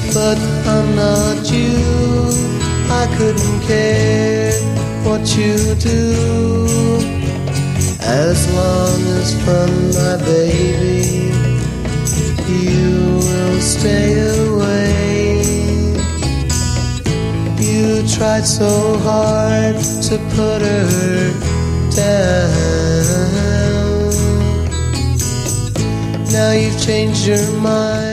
but I'm not you. I couldn't care what you do, as long as from my baby you will stay away. You tried so hard to put her down. Now you've changed your mind.